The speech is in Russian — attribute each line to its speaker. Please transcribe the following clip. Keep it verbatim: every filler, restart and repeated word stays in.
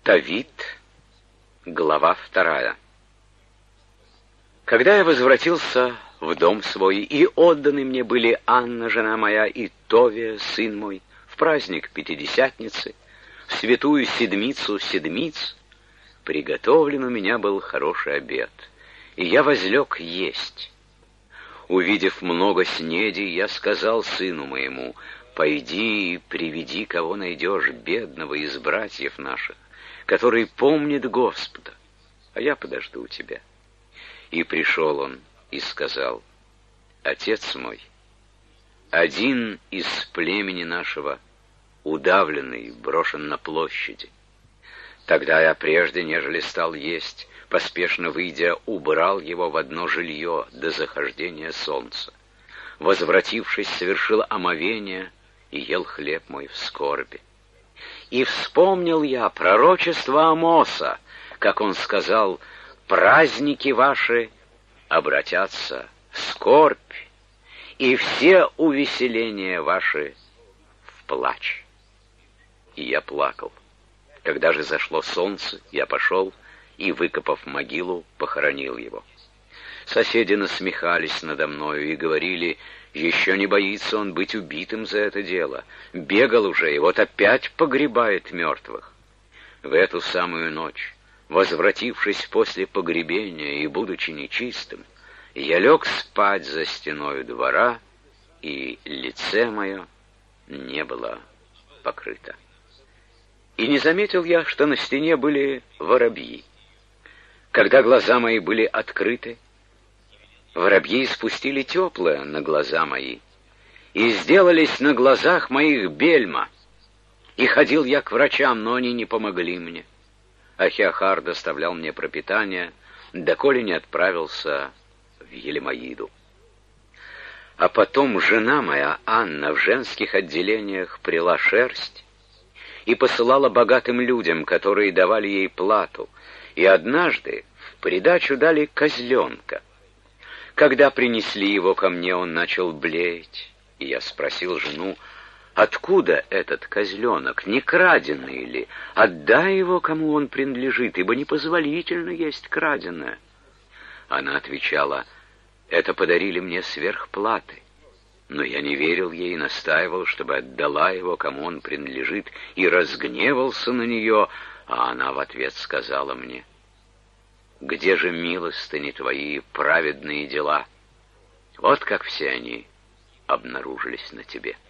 Speaker 1: Тавит, глава вторая. Когда я возвратился в дом свой, и отданы мне были Анна, жена моя, и Товия, сын мой, в праздник Пятидесятницы, в святую седмицу седмиц, приготовлен у меня был хороший обед, и я возлег есть. Увидев много снедей, я сказал сыну моему: «Пойди и приведи, кого найдешь, бедного из братьев наших, который помнит Господа, а я подожду тебя». И пришел он и сказал: «Отец мой, один из племени нашего удавленный, брошен на площади». Тогда я, прежде нежели стал есть, поспешно выйдя, убрал его в одно жилье до захождения солнца. Возвратившись, совершил омовение и ел хлеб мой в скорби. И вспомнил я пророчество Амоса, как он сказал: «Праздники ваши обратятся в скорбь, и все увеселения ваши в плач». И я плакал. Когда же зашло солнце, я пошел и, выкопав могилу, похоронил его. Соседи насмехались надо мною и говорили: «Еще не боится он быть убитым за это дело. Бегал уже, и вот опять погребает мертвых». В эту самую ночь, возвратившись после погребения и будучи нечистым, я лег спать за стеною двора, и лице мое не было покрыто. И не заметил я, что на стене были воробьи. Когда глаза мои были открыты, воробьи спустили теплое на глаза мои, и сделались на глазах моих бельма. И ходил я к врачам, но они не помогли мне. Ахиахар доставлял мне пропитание, доколе не отправился в Елемоиду. А потом жена моя, Анна, в женских отделениях прила шерсть и посылала богатым людям, которые давали ей плату, и однажды в придачу дали козленка. Когда принесли его ко мне, он начал блеять, и я спросил жену: «Откуда этот козленок, не краденый ли? Отдай его, кому он принадлежит, ибо непозволительно есть краденое». Она отвечала: «Это подарили мне сверх платы». Но я не верил ей и настаивал, чтобы отдала его, кому он принадлежит, и разгневался на нее, а она в ответ сказала мне: «Где же милостыни твои, праведные дела? Вот как все они обнаружились на тебе».